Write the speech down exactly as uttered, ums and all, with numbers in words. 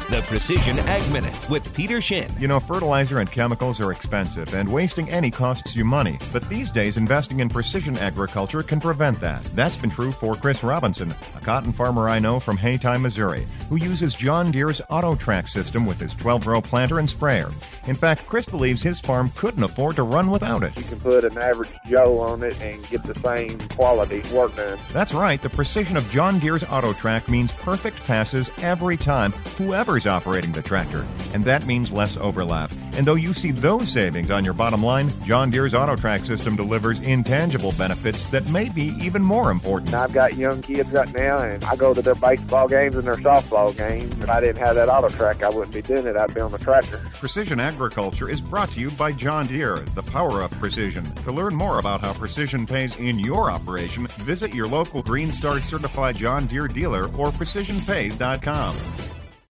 The Precision Ag Minute with Peter Shin. You know, fertilizer and chemicals are expensive, and wasting any costs you money. But these days, investing in precision agriculture can prevent that. That's been true for Chris Robinson, a cotton farmer I know from Haytime, Missouri, who uses John Deere's AutoTrack system with his twelve-row planter and sprayer. In fact, Chris believes his farm couldn't afford to run without it. You can put an average Joe on it and get the same quality work done. That's right. The precision of John Deere's AutoTrack means perfect passes every time, whoever's operating the tractor. And that means less overlap. And though you see those savings on your bottom line, John Deere's AutoTrack system delivers intangible benefits that may be even more important. I've got young kids right now, and I go to their baseball games and their softball games. If I didn't have that AutoTrack, I wouldn't be doing it. I'd be on the tractor. Precision Agriculture is brought to you by John Deere, the power of precision. To learn more about how precision pays in your operation, visit your local Green Star certified John Deere dealer or precision pays dot com.